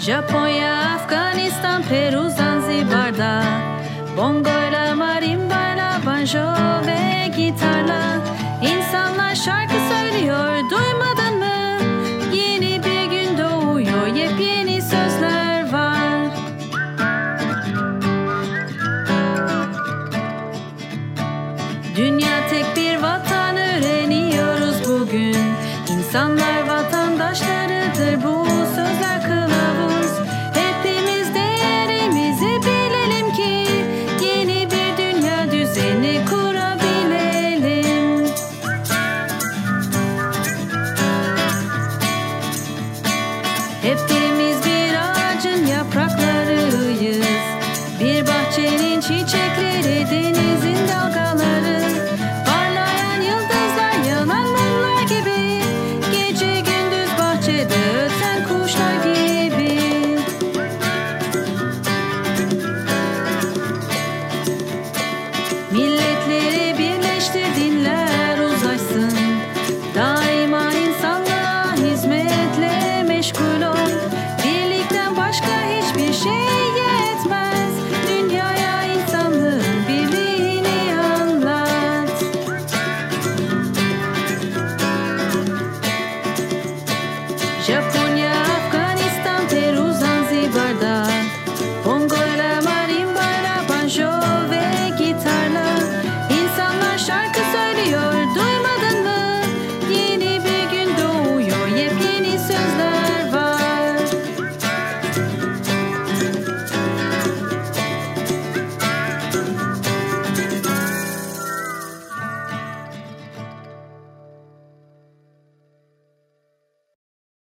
Japonya, Afganistan, Peru, Zanzibar'da bongoyla, marimbayla, banjo ve gitarla insanlar şarkı söylüyor, duymadın mı? Yeni bir gün doğuyor, yepyeni sözler var. Dünya tek bir vatan, öğreniyoruz bugün. İnsanlar vatandaşlarıdır bu